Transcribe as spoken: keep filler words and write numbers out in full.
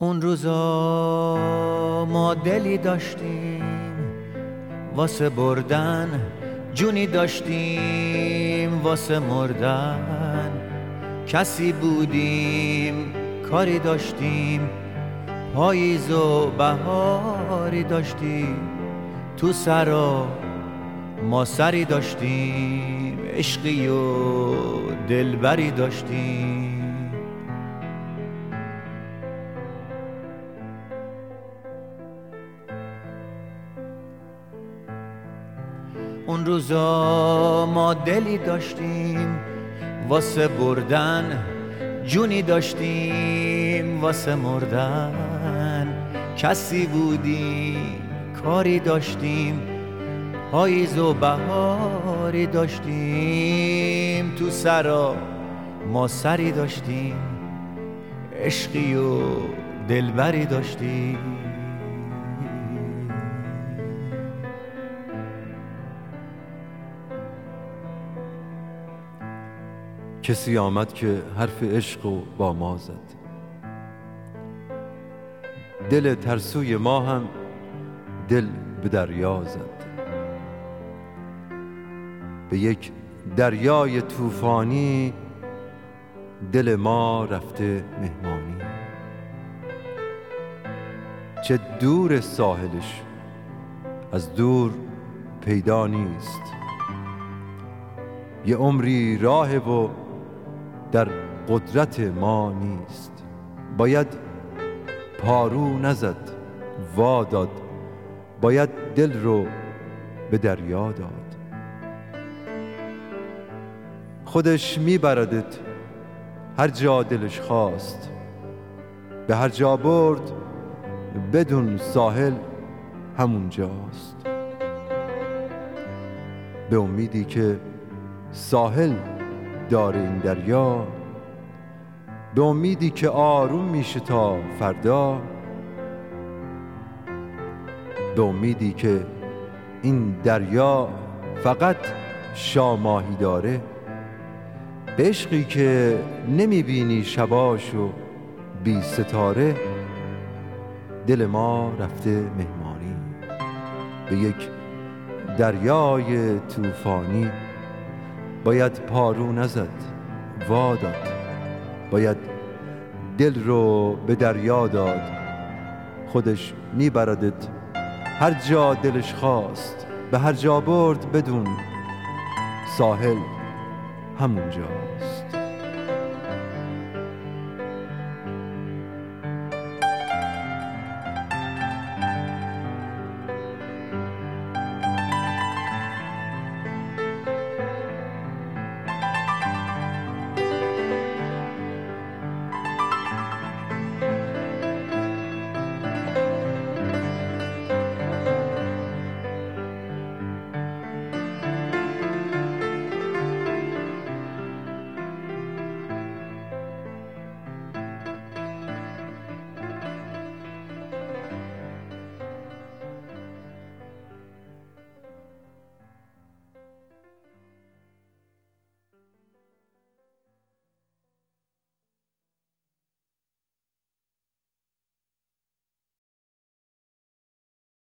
اون روزا ما دلی داشتیم واسه بردن، جونی داشتیم واسه مردن. کسی بودیم، کاری داشتیم، پاییز و بهاری داشتیم. تو سرا ما سری داشتیم، عشقی و دلبری داشتیم. اون روزا ما دلی داشتیم واسه بردن، جونی داشتیم واسه مردن. کسی بودیم، کاری داشتیم، پاییز و بهاری داشتیم. تو سرا ما سری داشتیم، عشقی و دلبری داشتیم. کسی آمد که حرف عشق و با ما زد، دل ترسوی ما هم دل به دریا زد. به یک دریای طوفانی دل ما رفته مهمانی. چه دور ساحلش از دور پیدا نیست، یه عمری راه و در قدرت ما نیست. باید پارو نزد وا داد، باید دل رو به دریا داد. خودش میبردت هر جا دلش خواست، به هر جا برد بدون ساحل همون جاست. به امیدی که ساحل داره این دریا، به امیدی که آروم میشه تا فردا، به امیدی که این دریا فقط شاماهی داره، به عشقی که نمیبینی شباش و بی ستاره. دل ما رفته مهمانی به یک دریای طوفانی. باید پارو نزد وا داد، باید دل رو به دریا داد. خودش میبردت هر جا دلش خواست، به هر جا برد بدون ساحل همون جا.